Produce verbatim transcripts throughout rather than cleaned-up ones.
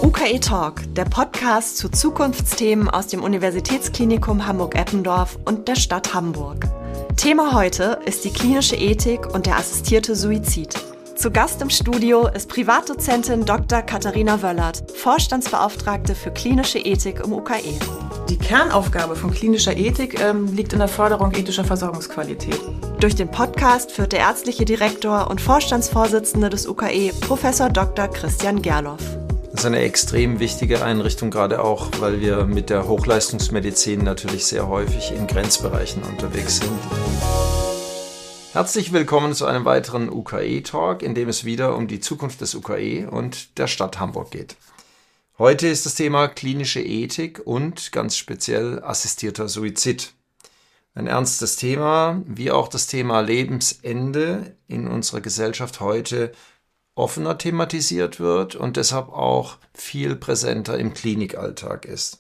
U K E Talk, der Podcast zu Zukunftsthemen aus dem Universitätsklinikum Hamburg-Eppendorf und der Stadt Hamburg. Thema heute ist die klinische Ethik und der assistierte Suizid. Zu Gast im Studio ist Privatdozentin Doktor Katharina Wöllert, Vorstandsbeauftragte für klinische Ethik im U K E. Die Kernaufgabe von klinischer Ethik ähm, liegt in der Förderung ethischer Versorgungsqualität. Durch den Podcast führt der ärztliche Direktor und Vorstandsvorsitzende des U K E, Professor Doktor Christian Gerloff. Das ist eine extrem wichtige Einrichtung, gerade auch, weil wir mit der Hochleistungsmedizin natürlich sehr häufig in Grenzbereichen unterwegs sind. Herzlich willkommen zu einem weiteren U K E-Talk, in dem es wieder um die Zukunft des U K E und der Stadt Hamburg geht. Heute ist das Thema klinische Ethik und ganz speziell assistierter Suizid. Ein ernstes Thema, wie auch das Thema Lebensende in unserer Gesellschaft heute offener thematisiert wird und deshalb auch viel präsenter im Klinikalltag ist.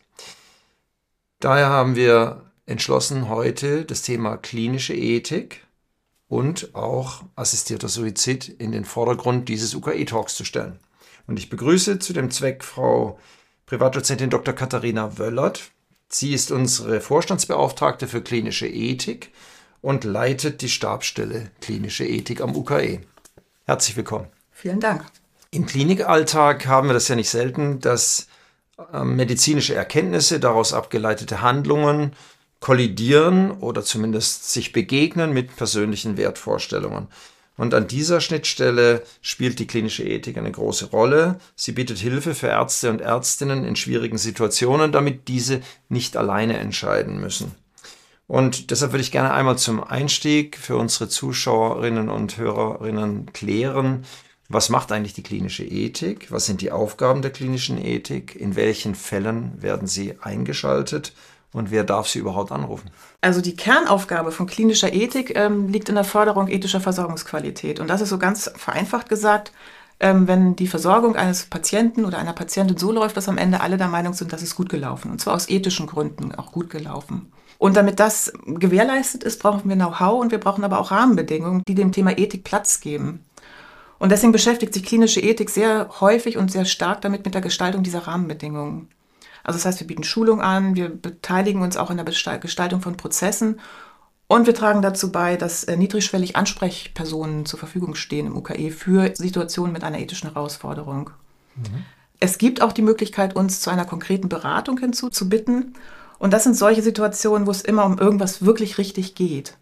Daher haben wir entschlossen, heute das Thema klinische Ethik und auch assistierter Suizid in den Vordergrund dieses U K E-Talks zu stellen. Und ich begrüße zu dem Zweck Frau Privatdozentin Doktor Katharina Wöllert. Sie ist unsere Vorstandsbeauftragte für klinische Ethik und leitet die Stabsstelle klinische Ethik am U K E. Herzlich willkommen. Vielen Dank. Im Klinikalltag haben wir das ja nicht selten, dass äh, medizinische Erkenntnisse, daraus abgeleitete Handlungen kollidieren oder zumindest sich begegnen mit persönlichen Wertvorstellungen. Und an dieser Schnittstelle spielt die klinische Ethik eine große Rolle. Sie bietet Hilfe für Ärzte und Ärztinnen in schwierigen Situationen, damit diese nicht alleine entscheiden müssen. Und deshalb würde ich gerne einmal zum Einstieg für unsere Zuschauerinnen und Hörerinnen klären, was macht eigentlich die klinische Ethik? Was sind die Aufgaben der klinischen Ethik? In welchen Fällen werden sie eingeschaltet? Und wer darf sie überhaupt anrufen? Also die Kernaufgabe von klinischer Ethik ähm, liegt in der Förderung ethischer Versorgungsqualität. Und das ist so ganz vereinfacht gesagt, ähm, wenn die Versorgung eines Patienten oder einer Patientin so läuft, dass am Ende alle der Meinung sind, das ist gut gelaufen. Und zwar aus ethischen Gründen auch gut gelaufen. Und damit das gewährleistet ist, brauchen wir Know-how und wir brauchen aber auch Rahmenbedingungen, die dem Thema Ethik Platz geben. Und deswegen beschäftigt sich klinische Ethik sehr häufig und sehr stark damit mit der Gestaltung dieser Rahmenbedingungen. Also das heißt, wir bieten Schulung an, wir beteiligen uns auch in der Gestaltung von Prozessen und wir tragen dazu bei, dass niedrigschwellig Ansprechpersonen zur Verfügung stehen im U K E für Situationen mit einer ethischen Herausforderung. Mhm. Es gibt auch die Möglichkeit, uns zu einer konkreten Beratung hinzuzubitten. Und das sind solche Situationen, wo es immer um irgendwas wirklich richtig geht.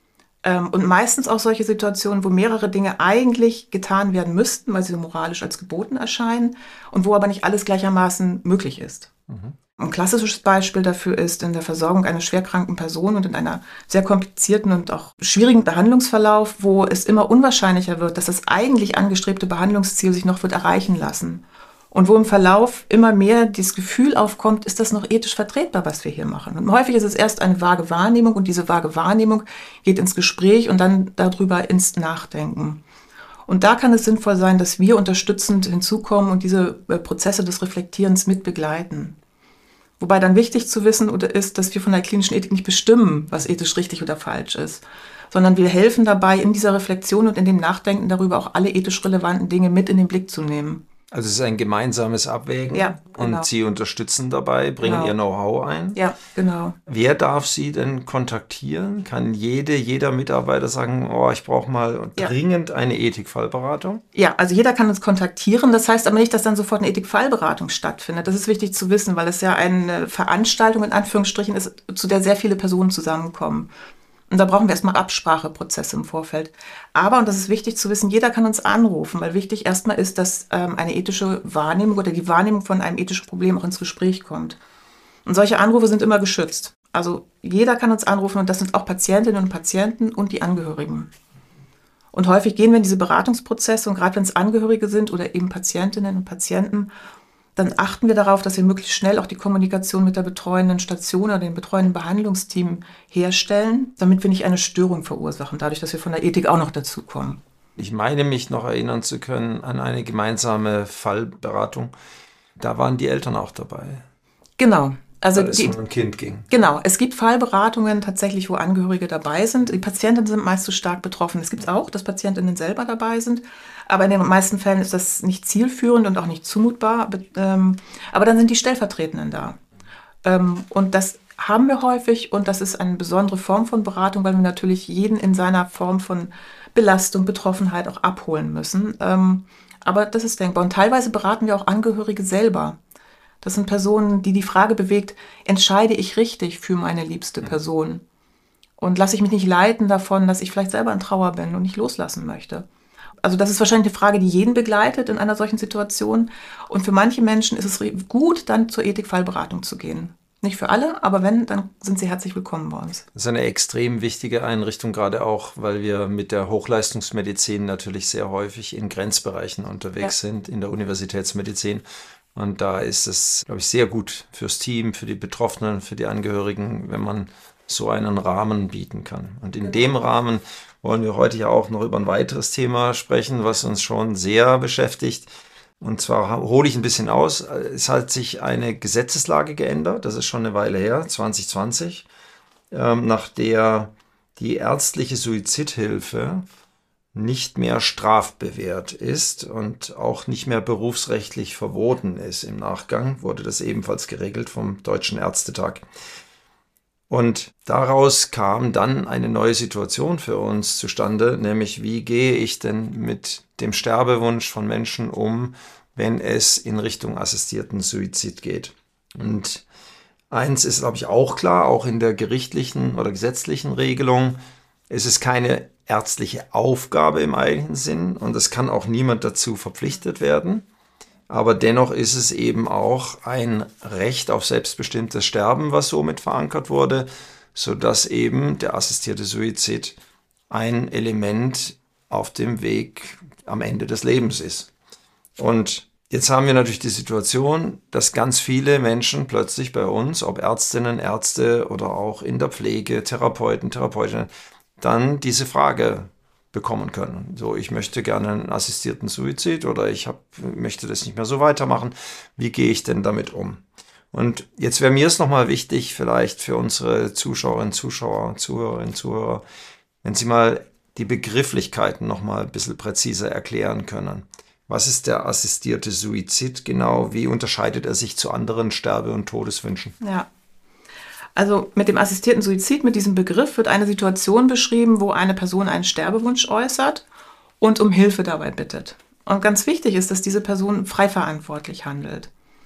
Und meistens auch solche Situationen, wo mehrere Dinge eigentlich getan werden müssten, weil sie moralisch als geboten erscheinen und wo aber nicht alles gleichermaßen möglich ist. Mhm. Ein klassisches Beispiel dafür ist in der Versorgung einer schwerkranken Person und in einer sehr komplizierten und auch schwierigen Behandlungsverlauf, wo es immer unwahrscheinlicher wird, dass das eigentlich angestrebte Behandlungsziel sich noch wird erreichen lassen. Und wo im Verlauf immer mehr das Gefühl aufkommt, ist das noch ethisch vertretbar, was wir hier machen. Und häufig ist es erst eine vage Wahrnehmung und diese vage Wahrnehmung geht ins Gespräch und dann darüber ins Nachdenken. Und da kann es sinnvoll sein, dass wir unterstützend hinzukommen und diese Prozesse des Reflektierens mit begleiten. Wobei dann wichtig zu wissen ist, dass wir von der klinischen Ethik nicht bestimmen, was ethisch richtig oder falsch ist, sondern wir helfen dabei, in dieser Reflexion und in dem Nachdenken darüber auch alle ethisch relevanten Dinge mit in den Blick zu nehmen. Also es ist ein gemeinsames Abwägen, ja, genau. Und Sie unterstützen dabei, bringen genau. Ihr Know-how ein. Ja, genau. Wer darf Sie denn kontaktieren? Kann jede, jeder Mitarbeiter sagen, oh, ich brauche mal ja. dringend eine Ethikfallberatung? Ja, also jeder kann uns kontaktieren. Das heißt aber nicht, dass dann sofort eine Ethikfallberatung stattfindet. Das ist wichtig zu wissen, weil es ja eine Veranstaltung in Anführungsstrichen ist, zu der sehr viele Personen zusammenkommen. Und da brauchen wir erstmal Abspracheprozesse im Vorfeld. Aber, und das ist wichtig zu wissen, jeder kann uns anrufen, weil wichtig erstmal ist, dass ähm, eine ethische Wahrnehmung oder die Wahrnehmung von einem ethischen Problem auch ins Gespräch kommt. Und solche Anrufe sind immer geschützt. Also jeder kann uns anrufen und das sind auch Patientinnen und Patienten und die Angehörigen. Und häufig gehen wir in diese Beratungsprozesse und gerade wenn es Angehörige sind oder eben Patientinnen und Patienten, dann achten wir darauf, dass wir möglichst schnell auch die Kommunikation mit der betreuenden Station oder dem betreuenden Behandlungsteam herstellen, damit wir nicht eine Störung verursachen, dadurch, dass wir von der Ethik auch noch dazukommen. Ich meine mich noch erinnern zu können an eine gemeinsame Fallberatung. Da waren die Eltern auch dabei. Genau. Also weil es die, um ein Kind ging. Genau, es gibt Fallberatungen tatsächlich, wo Angehörige dabei sind. Die Patienten sind meist so stark betroffen. Es gibt auch, dass Patientinnen selber dabei sind. Aber in den meisten Fällen ist das nicht zielführend und auch nicht zumutbar. Aber dann sind die Stellvertretenden da. Und das haben wir häufig und das ist eine besondere Form von Beratung, weil wir natürlich jeden in seiner Form von Belastung, Betroffenheit auch abholen müssen. Aber das ist denkbar. Und teilweise beraten wir auch Angehörige selber. Das sind Personen, die die Frage bewegt, entscheide ich richtig für meine liebste Person? Und lasse ich mich nicht leiten davon, dass ich vielleicht selber in Trauer bin und nicht loslassen möchte? Also das ist wahrscheinlich eine Frage, die jeden begleitet in einer solchen Situation. Und für manche Menschen ist es gut, dann zur Ethikfallberatung zu gehen. Nicht für alle, aber wenn, dann sind sie herzlich willkommen bei uns. Das ist eine extrem wichtige Einrichtung, gerade auch, weil wir mit der Hochleistungsmedizin natürlich sehr häufig in Grenzbereichen unterwegs ja. sind, in der Universitätsmedizin. Und da ist es, glaube ich, sehr gut fürs Team, für die Betroffenen, für die Angehörigen, wenn man so einen Rahmen bieten kann. Und in dem Rahmen wollen wir heute ja auch noch über ein weiteres Thema sprechen, was uns schon sehr beschäftigt. Und zwar hole ich ein bisschen aus. Es hat sich eine Gesetzeslage geändert, das ist schon eine Weile her, zwanzig zwanzig, ähm, nach der die ärztliche Suizidhilfe nicht mehr strafbewehrt ist und auch nicht mehr berufsrechtlich verboten ist. Im Nachgang wurde das ebenfalls geregelt vom Deutschen Ärztetag. Und daraus kam dann eine neue Situation für uns zustande, nämlich wie gehe ich denn mit dem Sterbewunsch von Menschen um, wenn es in Richtung assistierten Suizid geht. Und eins ist, glaube ich, auch klar, auch in der gerichtlichen oder gesetzlichen Regelung, es ist keine ärztliche Aufgabe im eigentlichen Sinn und es kann auch niemand dazu verpflichtet werden. Aber dennoch ist es eben auch ein Recht auf selbstbestimmtes Sterben, was somit verankert wurde, sodass eben der assistierte Suizid ein Element auf dem Weg am Ende des Lebens ist. Und jetzt haben wir natürlich die Situation, dass ganz viele Menschen plötzlich bei uns, ob Ärztinnen, Ärzte oder auch in der Pflege, Therapeuten, Therapeutinnen, dann diese Frage bekommen können. So, ich möchte gerne einen assistierten Suizid oder ich hab, möchte das nicht mehr so weitermachen. Wie gehe ich denn damit um? Und jetzt wäre mir es nochmal wichtig, vielleicht für unsere Zuschauerinnen, Zuschauer, Zuhörerinnen, Zuhörer, wenn Sie mal die Begrifflichkeiten nochmal ein bisschen präziser erklären können. Was ist der assistierte Suizid genau? Wie unterscheidet er sich zu anderen Sterbe- und Todeswünschen? Ja. Also mit dem assistierten Suizid, mit diesem Begriff, wird eine Situation beschrieben, wo eine Person einen Sterbewunsch äußert und um Hilfe dabei bittet. Und ganz wichtig ist, dass diese Person frei verantwortlich handelt.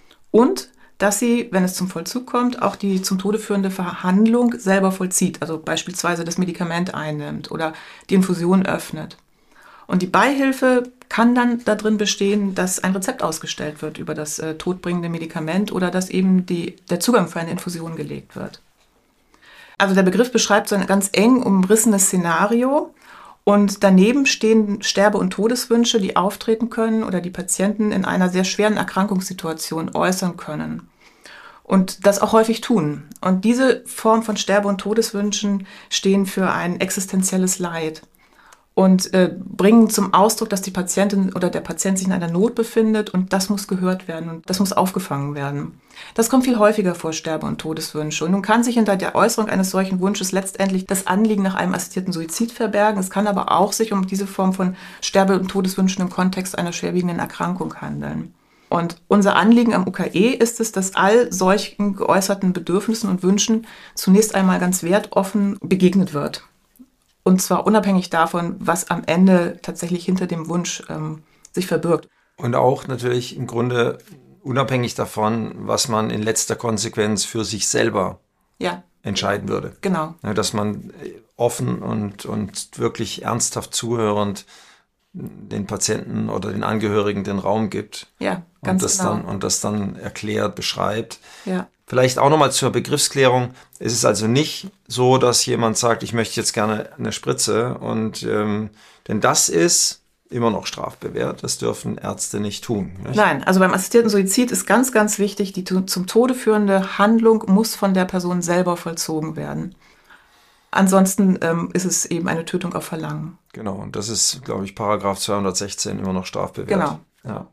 Und dass sie, wenn es zum Vollzug kommt, auch die zum Tode führende Verhandlung selber vollzieht. Also beispielsweise das Medikament einnimmt oder die Infusion öffnet. Und die Beihilfe kann dann darin bestehen, dass ein Rezept ausgestellt wird über das äh, todbringende Medikament oder dass eben die, der Zugang für eine Infusion gelegt wird. Also der Begriff beschreibt so ein ganz eng umrissenes Szenario und daneben stehen Sterbe- und Todeswünsche, die auftreten können oder die Patienten in einer sehr schweren Erkrankungssituation äußern können und das auch häufig tun. Und diese Form von Sterbe- und Todeswünschen stehen für ein existenzielles Leid und äh, bringen zum Ausdruck, dass die Patientin oder der Patient sich in einer Not befindet und das muss gehört werden und das muss aufgefangen werden. Das kommt viel häufiger vor, Sterbe- und Todeswünsche. Und nun kann sich hinter der Äußerung eines solchen Wunsches letztendlich das Anliegen nach einem assistierten Suizid verbergen. Es kann aber auch sich um diese Form von Sterbe- und Todeswünschen im Kontext einer schwerwiegenden Erkrankung handeln. Und unser Anliegen am U K E ist es, dass all solchen geäußerten Bedürfnissen und Wünschen zunächst einmal ganz wertoffen begegnet wird. Und zwar unabhängig davon, was am Ende tatsächlich hinter dem Wunsch ähm, sich verbirgt. Und auch natürlich im Grunde unabhängig davon, was man in letzter Konsequenz für sich selber ja. entscheiden würde. Genau. Ja, dass man offen und, und wirklich ernsthaft zuhörend den Patienten oder den Angehörigen den Raum gibt. Ja, ganz und das genau. Dann, und das dann erklärt, beschreibt. Ja. Vielleicht auch nochmal zur Begriffsklärung. Es ist also nicht so, dass jemand sagt, ich möchte jetzt gerne eine Spritze. Und ähm, denn das ist immer noch strafbewehrt. Das dürfen Ärzte nicht tun. Nicht? Nein, also beim assistierten Suizid ist ganz, ganz wichtig, die zum Tode führende Handlung muss von der Person selber vollzogen werden. Ansonsten ähm, ist es eben eine Tötung auf Verlangen. Genau, und das ist, glaube ich, Paragraph zweihundertsechzehn immer noch strafbewehrt. Genau. Ja.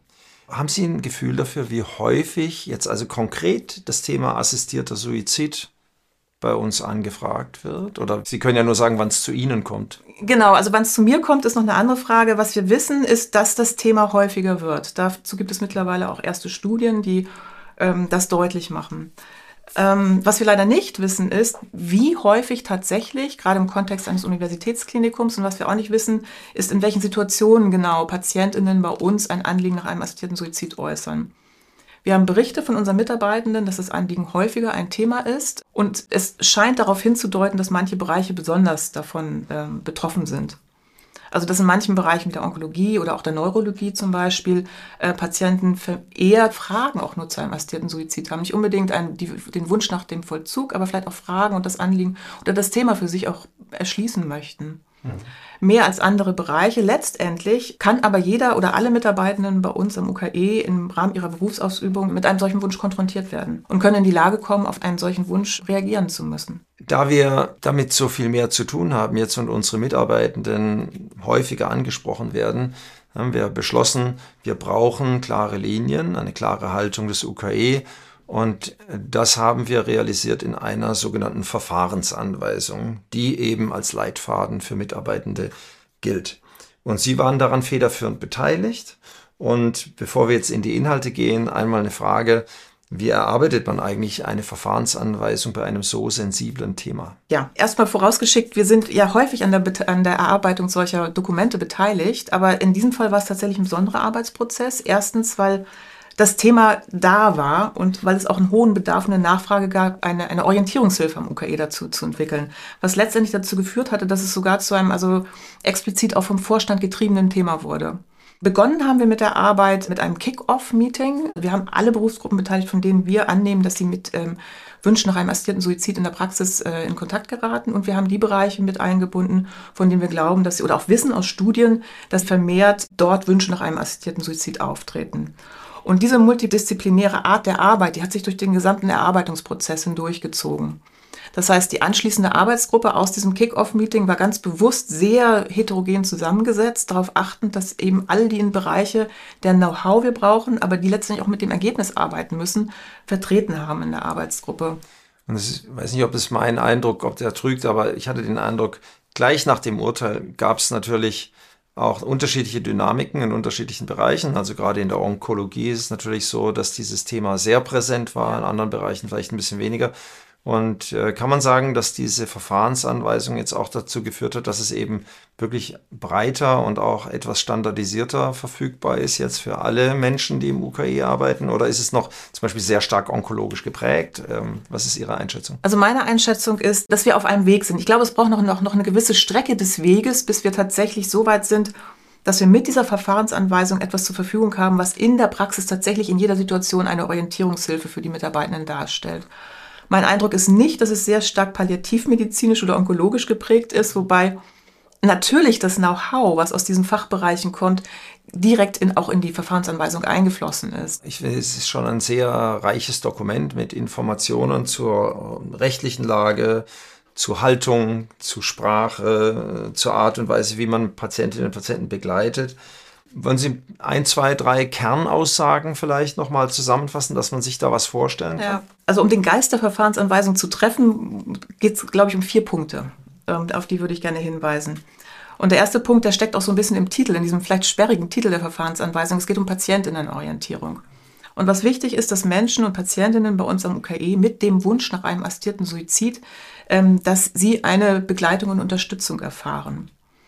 Haben Sie ein Gefühl dafür, wie häufig jetzt also konkret das Thema assistierter Suizid bei uns angefragt wird? Oder Sie können ja nur sagen, wann es zu Ihnen kommt. Genau, also wann es zu mir kommt, ist noch eine andere Frage. Was wir wissen, ist, dass das Thema häufiger wird. Dazu gibt es mittlerweile auch erste Studien, die ähm, das deutlich machen. Ähm, was wir leider nicht wissen, ist, wie häufig tatsächlich, gerade im Kontext eines Universitätsklinikums, und was wir auch nicht wissen, ist, in welchen Situationen genau PatientInnen bei uns ein Anliegen nach einem assistierten Suizid äußern. Wir haben Berichte von unseren Mitarbeitenden, dass das Anliegen häufiger ein Thema ist. Und es scheint darauf hinzudeuten, dass manche Bereiche besonders davon äh, betroffen sind. Also dass in manchen Bereichen wie der Onkologie oder auch der Neurologie zum Beispiel äh, Patienten eher Fragen auch nur zu einem assistierten Suizid haben. Nicht unbedingt einen, die, den Wunsch nach dem Vollzug, aber vielleicht auch Fragen und das Anliegen oder das Thema für sich auch erschließen möchten. Mhm. Mehr als andere Bereiche. Letztendlich kann aber jeder oder alle Mitarbeitenden bei uns am U K E im Rahmen ihrer Berufsausübung mit einem solchen Wunsch konfrontiert werden und können in die Lage kommen, auf einen solchen Wunsch reagieren zu müssen. Da wir damit so viel mehr zu tun haben jetzt und unsere Mitarbeitenden häufiger angesprochen werden, haben wir beschlossen, wir brauchen klare Linien, eine klare Haltung des U K E. Und das haben wir realisiert in einer sogenannten Verfahrensanweisung, die eben als Leitfaden für Mitarbeitende gilt. Und Sie waren daran federführend beteiligt. Und bevor wir jetzt in die Inhalte gehen, einmal eine Frage: Wie erarbeitet man eigentlich eine Verfahrensanweisung bei einem so sensiblen Thema? Ja, erstmal vorausgeschickt, wir sind ja häufig an der, an der Erarbeitung solcher Dokumente beteiligt, aber in diesem Fall war es tatsächlich ein besonderer Arbeitsprozess. Erstens, weil das Thema da war und weil es auch einen hohen Bedarf und eine Nachfrage gab, eine, eine Orientierungshilfe am U K E dazu zu entwickeln, was letztendlich dazu geführt hatte, dass es sogar zu einem also explizit auch vom Vorstand getriebenen Thema wurde. Begonnen haben wir mit der Arbeit mit einem Kick-Off-Meeting. Wir haben alle Berufsgruppen beteiligt, von denen wir annehmen, dass sie mit ähm, Wünschen nach einem assistierten Suizid in der Praxis äh, in Kontakt geraten. Und wir haben die Bereiche mit eingebunden, von denen wir glauben, dass sie oder auch wissen aus Studien, dass vermehrt dort Wünsche nach einem assistierten Suizid auftreten. Und diese multidisziplinäre Art der Arbeit, die hat sich durch den gesamten Erarbeitungsprozess hindurchgezogen. Das heißt, die anschließende Arbeitsgruppe aus diesem Kick-Off-Meeting war ganz bewusst sehr heterogen zusammengesetzt, darauf achtend, dass eben all die Bereiche, der Know-how wir brauchen, aber die letztendlich auch mit dem Ergebnis arbeiten müssen, vertreten haben in der Arbeitsgruppe. Und ich weiß nicht, ob es mein Eindruck, ob der trügt, aber ich hatte den Eindruck, gleich nach dem Urteil gab es natürlich auch unterschiedliche Dynamiken in unterschiedlichen Bereichen. Also gerade in der Onkologie ist es natürlich so, dass dieses Thema sehr präsent war, in anderen Bereichen vielleicht ein bisschen weniger. Und äh, kann man sagen, dass diese Verfahrensanweisung jetzt auch dazu geführt hat, dass es eben wirklich breiter und auch etwas standardisierter verfügbar ist jetzt für alle Menschen, die im U K E arbeiten? Oder ist es noch zum Beispiel sehr stark onkologisch geprägt? Ähm, was ist Ihre Einschätzung? Also meine Einschätzung ist, dass wir auf einem Weg sind. Ich glaube, es braucht noch, noch, noch eine gewisse Strecke des Weges, bis wir tatsächlich so weit sind, dass wir mit dieser Verfahrensanweisung etwas zur Verfügung haben, was in der Praxis tatsächlich in jeder Situation eine Orientierungshilfe für die Mitarbeitenden darstellt. Mein Eindruck ist nicht, dass es sehr stark palliativmedizinisch oder onkologisch geprägt ist, wobei natürlich das Know-how, was aus diesen Fachbereichen kommt, direkt in, auch in die Verfahrensanweisung eingeflossen ist. Ich finde, es ist schon ein sehr reiches Dokument mit Informationen zur rechtlichen Lage, zur Haltung, zu Sprache, zur Art und Weise, wie man Patientinnen und Patienten begleitet. Wollen Sie ein, zwei, drei Kernaussagen vielleicht nochmal zusammenfassen, dass man sich da was vorstellen kann? Ja, also um den Geist der Verfahrensanweisung zu treffen, geht es, glaube ich, um vier Punkte. Auf die würde ich gerne hinweisen. Und der erste Punkt, der steckt auch so ein bisschen im Titel, in diesem vielleicht sperrigen Titel der Verfahrensanweisung. Es geht um Patientinnenorientierung. Und was wichtig ist, dass Menschen und Patientinnen bei uns am U K E mit dem Wunsch nach einem assistierten Suizid, dass sie eine Begleitung und Unterstützung erfahren.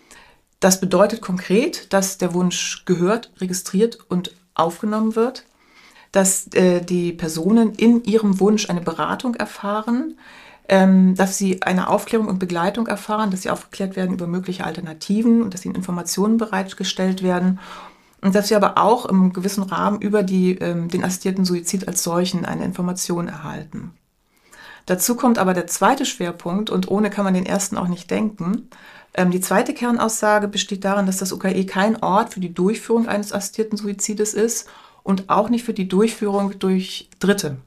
Das bedeutet konkret, dass der Wunsch gehört, registriert und aufgenommen wird, dass äh, die Personen in ihrem Wunsch eine Beratung erfahren, ähm, dass sie eine Aufklärung und Begleitung erfahren, dass sie aufgeklärt werden über mögliche Alternativen und dass ihnen Informationen bereitgestellt werden und dass sie aber auch im gewissen Rahmen über die, ähm, den assistierten Suizid als solchen eine Information erhalten. Dazu kommt aber der zweite Schwerpunkt und ohne kann man den ersten auch nicht denken. Die zweite Kernaussage besteht darin, dass das U K E kein Ort für die Durchführung eines assistierten Suizides ist und auch nicht für die Durchführung durch Dritte.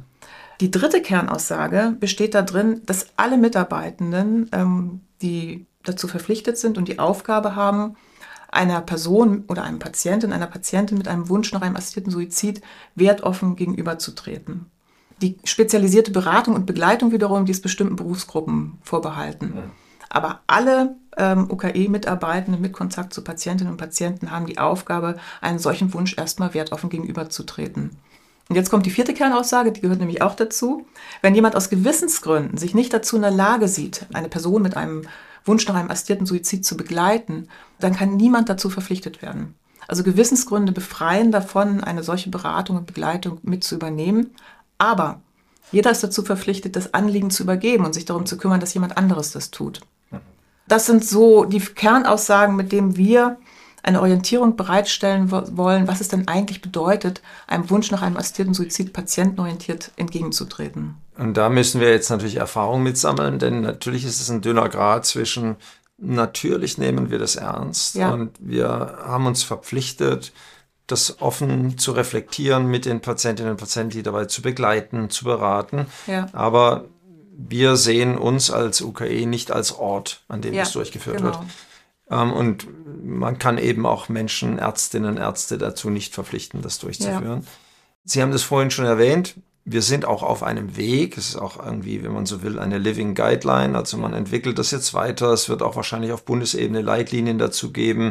Die dritte Kernaussage besteht darin, dass alle Mitarbeitenden, die dazu verpflichtet sind und die Aufgabe haben, einer Person oder einem Patienten, einer Patientin mit einem Wunsch nach einem assistierten Suizid wertoffen gegenüberzutreten. Die spezialisierte Beratung und Begleitung wiederum, die ist bestimmten Berufsgruppen vorbehalten. Ja. Aber alle ähm, U K E-Mitarbeitenden mit Kontakt zu Patientinnen und Patienten haben die Aufgabe, einen solchen Wunsch erstmal wertoffen gegenüberzutreten. Und jetzt kommt die vierte Kernaussage, die gehört nämlich auch dazu. Wenn jemand aus Gewissensgründen sich nicht dazu in der Lage sieht, eine Person mit einem Wunsch nach einem assistierten Suizid zu begleiten, dann kann niemand dazu verpflichtet werden. Also Gewissensgründe befreien davon, eine solche Beratung und Begleitung mit zu übernehmen. Aber jeder ist dazu verpflichtet, das Anliegen zu übergeben und sich darum zu kümmern, dass jemand anderes das tut. Das sind so die Kernaussagen, mit denen wir eine Orientierung bereitstellen wollen, was es denn eigentlich bedeutet, einem Wunsch nach einem assistierten Suizid patientenorientiert entgegenzutreten. Und da müssen wir jetzt natürlich Erfahrung mitsammeln, denn natürlich ist es ein dünner Grat zwischen, natürlich nehmen wir das ernst, ja, und wir haben uns verpflichtet, das offen zu reflektieren, mit den Patientinnen und Patienten, die dabei zu begleiten, zu beraten. Ja. Aber wir sehen uns als U K E nicht als Ort, an dem ja, das durchgeführt genau. wird. Ähm, und man kann eben auch Menschen, Ärztinnen, Ärzte dazu nicht verpflichten, das durchzuführen. Ja. Sie haben das vorhin schon erwähnt. Wir sind auch auf einem Weg. Es ist auch irgendwie, wenn man so will, eine Living Guideline. Also man entwickelt das jetzt weiter. Es wird auch wahrscheinlich auf Bundesebene Leitlinien dazu geben.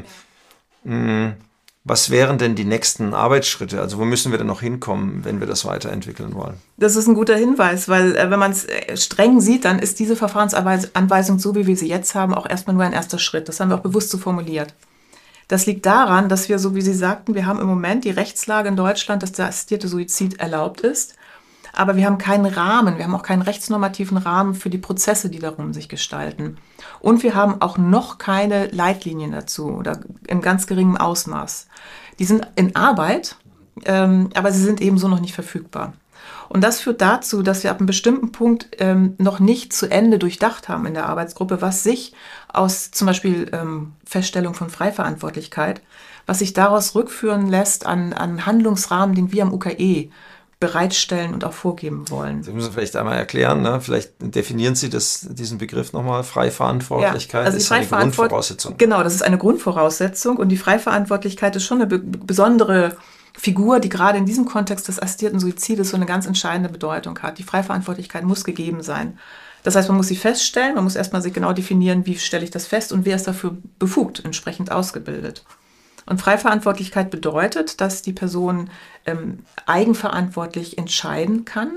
Hm. Was wären denn die nächsten Arbeitsschritte? Also wo müssen wir denn noch hinkommen, wenn wir das weiterentwickeln wollen? Das ist ein guter Hinweis, weil äh, wenn man es streng sieht, dann ist diese Verfahrensanweisung, so wie wir sie jetzt haben, auch erstmal nur ein erster Schritt. Das haben wir auch bewusst so formuliert. Das liegt daran, dass wir, so wie Sie sagten, wir haben im Moment die Rechtslage in Deutschland, dass der assistierte Suizid erlaubt ist. Aber wir haben keinen Rahmen, wir haben auch keinen rechtsnormativen Rahmen für die Prozesse, die darum sich gestalten. Und wir haben auch noch keine Leitlinien dazu oder in ganz geringem Ausmaß. Die sind in Arbeit, ähm, aber sie sind ebenso noch nicht verfügbar. Und das führt dazu, dass wir ab einem bestimmten Punkt ähm, noch nicht zu Ende durchdacht haben in der Arbeitsgruppe, was sich aus zum Beispiel ähm, Feststellung von Freiverantwortlichkeit, was sich daraus rückführen lässt an, an Handlungsrahmen, den wir am U K E bereitstellen und auch vorgeben wollen. Sie müssen vielleicht einmal erklären, ne? Vielleicht definieren Sie das, diesen Begriff nochmal. Freiverantwortlichkeit, ja, also ist eine Grundvoraussetzung. Genau, das ist eine Grundvoraussetzung und die Freiverantwortlichkeit ist schon eine be- besondere Figur, die gerade in diesem Kontext des assistierten Suizides so eine ganz entscheidende Bedeutung hat. Die Freiverantwortlichkeit muss gegeben sein. Das heißt, man muss sie feststellen, man muss erstmal sich genau definieren, wie stelle ich das fest und wer ist dafür befugt, entsprechend ausgebildet. Und Freiverantwortlichkeit bedeutet, dass die Person ähm, eigenverantwortlich entscheiden kann.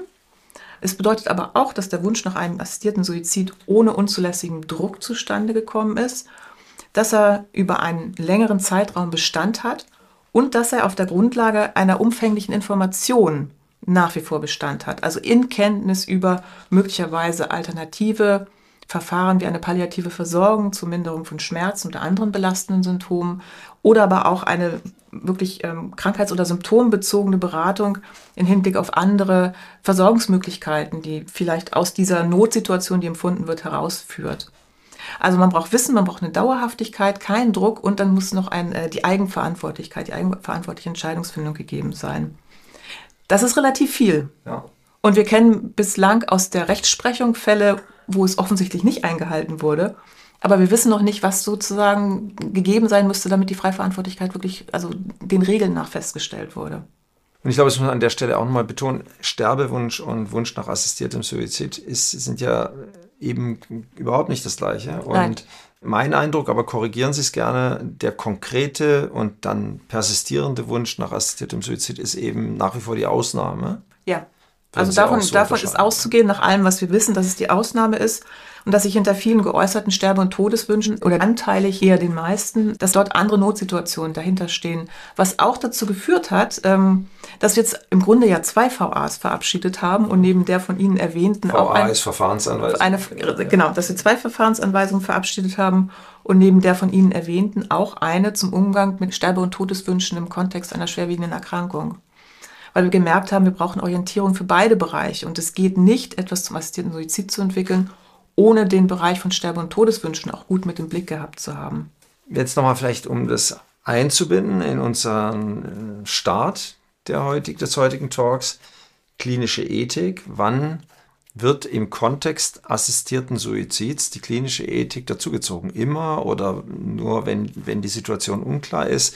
Es bedeutet aber auch, dass der Wunsch nach einem assistierten Suizid ohne unzulässigen Druck zustande gekommen ist, dass er über einen längeren Zeitraum Bestand hat und dass er auf der Grundlage einer umfänglichen Information nach wie vor Bestand hat. Also in Kenntnis über möglicherweise alternative Verfahren wie eine palliative Versorgung zur Minderung von Schmerzen oder anderen belastenden Symptomen oder aber auch eine wirklich ähm, krankheits- oder symptombezogene Beratung im Hinblick auf andere Versorgungsmöglichkeiten, die vielleicht aus dieser Notsituation, die empfunden wird, herausführt. Also man braucht Wissen, man braucht eine Dauerhaftigkeit, keinen Druck und dann muss noch ein, äh, die Eigenverantwortlichkeit, die eigenverantwortliche Entscheidungsfindung gegeben sein. Das ist relativ viel. Ja. Und wir kennen bislang aus der Rechtsprechung Fälle, wo es offensichtlich nicht eingehalten wurde. Aber wir wissen noch nicht, was sozusagen gegeben sein müsste, damit die Freiverantwortlichkeit wirklich, also den Regeln nach festgestellt wurde. Und ich glaube, das muss man an der Stelle auch nochmal betonen, Sterbewunsch und Wunsch nach assistiertem Suizid ist, sind ja eben überhaupt nicht das Gleiche. Und Nein. Mein Eindruck, aber korrigieren Sie es gerne, der konkrete und dann persistierende Wunsch nach assistiertem Suizid ist eben nach wie vor die Ausnahme. Ja. Also davon, so davon ist auszugehen, nach allem, was wir wissen, dass es die Ausnahme ist und dass sich hinter vielen geäußerten Sterbe- und Todeswünschen oder anteilig eher den meisten, dass dort andere Notsituationen dahinter stehen. Was auch dazu geführt hat, ähm, dass wir jetzt im Grunde ja zwei V As verabschiedet haben und neben der von Ihnen erwähnten V A auch ein, ist Verfahrensanweisung. Eine, genau, dass wir zwei Verfahrensanweisungen verabschiedet haben und neben der von Ihnen erwähnten auch eine zum Umgang mit Sterbe- und Todeswünschen im Kontext einer schwerwiegenden Erkrankung. Weil wir gemerkt haben, wir brauchen Orientierung für beide Bereiche. Und es geht nicht, etwas zum assistierten Suizid zu entwickeln, ohne den Bereich von Sterbe- und Todeswünschen auch gut mit im Blick gehabt zu haben. Jetzt nochmal vielleicht, um das einzubinden in unseren Start der heutig, des heutigen Talks, klinische Ethik. Wann wird im Kontext assistierten Suizids die klinische Ethik dazugezogen? Immer oder nur, wenn, wenn die Situation unklar ist?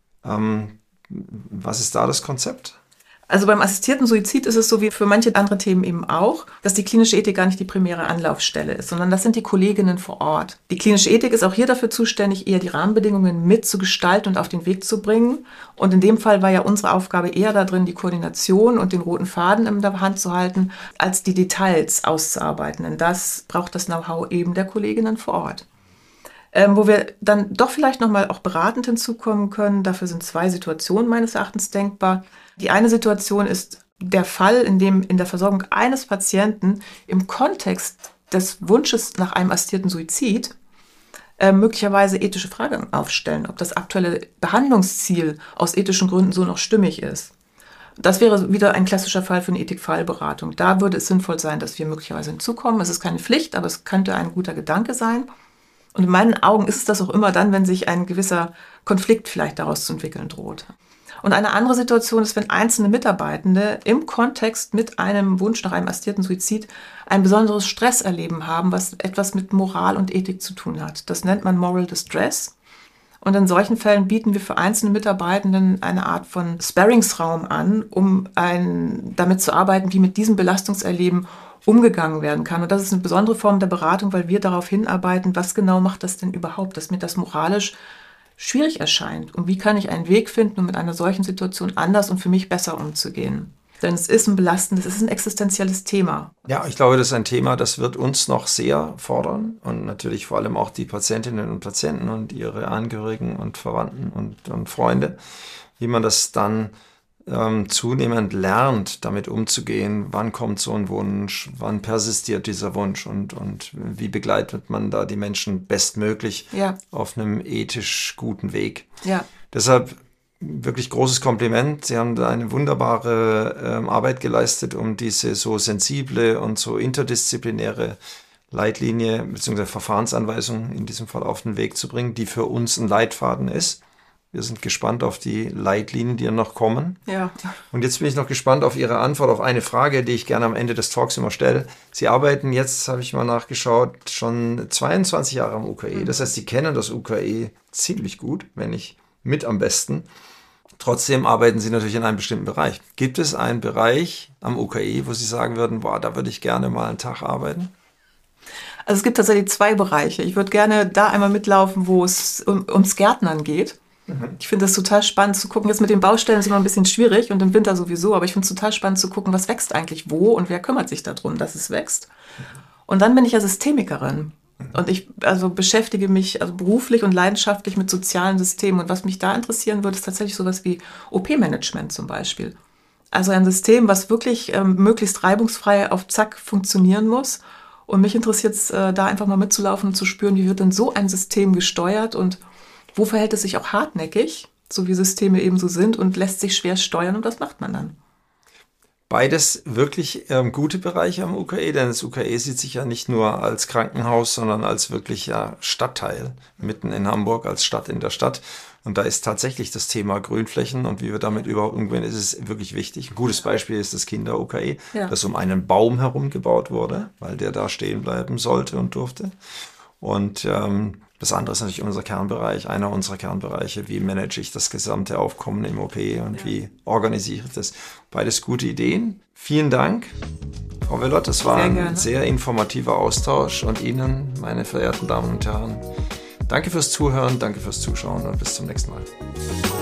Ähm, was ist da das Konzept? Also beim assistierten Suizid ist es so wie für manche andere Themen eben auch, dass die klinische Ethik gar nicht die primäre Anlaufstelle ist, sondern das sind die Kolleginnen vor Ort. Die klinische Ethik ist auch hier dafür zuständig, eher die Rahmenbedingungen mitzugestalten und auf den Weg zu bringen. Und in dem Fall war ja unsere Aufgabe eher darin, die Koordination und den roten Faden in der Hand zu halten, als die Details auszuarbeiten. Denn das braucht das Know-how eben der Kolleginnen vor Ort. Ähm, wo wir dann doch vielleicht nochmal auch beratend hinzukommen können. Dafür sind zwei Situationen meines Erachtens denkbar. Die eine Situation ist der Fall, in dem in der Versorgung eines Patienten im Kontext des Wunsches nach einem assistierten Suizid äh, möglicherweise ethische Fragen aufstellen, ob das aktuelle Behandlungsziel aus ethischen Gründen so noch stimmig ist. Das wäre wieder ein klassischer Fall für eine Ethikfallberatung. Da würde es sinnvoll sein, dass wir möglicherweise hinzukommen. Es ist keine Pflicht, aber es könnte ein guter Gedanke sein. Und in meinen Augen ist es das auch immer dann, wenn sich ein gewisser Konflikt vielleicht daraus zu entwickeln droht. Und eine andere Situation ist, wenn einzelne Mitarbeitende im Kontext mit einem Wunsch nach einem assistierten Suizid ein besonderes Stresserleben haben, was etwas mit Moral und Ethik zu tun hat. Das nennt man Moral Distress. Und in solchen Fällen bieten wir für einzelne Mitarbeitenden eine Art von Sparringsraum an, um ein, damit zu arbeiten, wie mit diesem Belastungserleben umgegangen werden kann. Und das ist eine besondere Form der Beratung, weil wir darauf hinarbeiten, was genau macht das denn überhaupt, dass mir das moralisch schwierig erscheint. Und wie kann ich einen Weg finden, um mit einer solchen Situation anders und für mich besser umzugehen? Denn es ist ein belastendes, es ist ein existenzielles Thema. Ja, ich glaube, das ist ein Thema, das wird uns noch sehr fordern und natürlich vor allem auch die Patientinnen und Patienten und ihre Angehörigen und Verwandten und, und Freunde, wie man das dann ähm, zunehmend lernt, damit umzugehen. Wann kommt so ein Wunsch? Wann persistiert dieser Wunsch? Und, und wie begleitet man da die Menschen bestmöglich ja. auf einem ethisch guten Weg? Ja. Deshalb wirklich großes Kompliment. Sie haben da eine wunderbare ähm, Arbeit geleistet, um diese so sensible und so interdisziplinäre Leitlinie bzw. Verfahrensanweisung in diesem Fall auf den Weg zu bringen, die für uns ein Leitfaden ist. Wir sind gespannt auf die Leitlinien, die noch kommen. Ja. Und jetzt bin ich noch gespannt auf Ihre Antwort auf eine Frage, die ich gerne am Ende des Talks immer stelle. Sie arbeiten jetzt, habe ich mal nachgeschaut, schon zweiundzwanzig Jahre am U K E. Das heißt, Sie kennen das U K E ziemlich gut, wenn nicht mit am besten. Trotzdem arbeiten Sie natürlich in einem bestimmten Bereich. Gibt es einen Bereich am U K E, wo Sie sagen würden, boah, da würde ich gerne mal einen Tag arbeiten? Also es gibt tatsächlich zwei Bereiche. Ich würde gerne da einmal mitlaufen, wo es um, ums Gärtnern geht. Ich finde das total spannend zu gucken. Jetzt mit den Baustellen ist immer ein bisschen schwierig und im Winter sowieso, aber ich finde es total spannend zu gucken, was wächst eigentlich wo und wer kümmert sich darum, dass es wächst. Und dann bin ich ja Systemikerin und ich also beschäftige mich also beruflich und leidenschaftlich mit sozialen Systemen. Und was mich da interessieren würde, ist tatsächlich sowas wie O P-Management zum Beispiel. Also ein System, was wirklich ähm, möglichst reibungsfrei auf Zack funktionieren muss. Und mich interessiert es, äh, da einfach mal mitzulaufen und zu spüren, wie wird denn so ein System gesteuert und wo verhält es sich auch hartnäckig, so wie Systeme eben so sind, und lässt sich schwer steuern, und was macht man dann? Beides wirklich ähm, gute Bereiche am U K E, denn das U K E sieht sich ja nicht nur als Krankenhaus, sondern als wirklich ja, Stadtteil mitten in Hamburg, als Stadt in der Stadt. Und da ist tatsächlich das Thema Grünflächen und wie wir damit überhaupt umgehen, ist es wirklich wichtig. Ein gutes Beispiel ist das Kinder-U K E, ja. das um einen Baum herum gebaut wurde, weil der da stehen bleiben sollte und durfte. Und ähm, das andere ist natürlich unser Kernbereich, einer unserer Kernbereiche. Wie manage ich das gesamte Aufkommen im O P und ja. wie organisiere ich das? Beides gute Ideen. Vielen Dank, Frau Willott. Das war sehr ein sehr informativer Austausch. Und Ihnen, meine verehrten Damen und Herren, danke fürs Zuhören, danke fürs Zuschauen und bis zum nächsten Mal.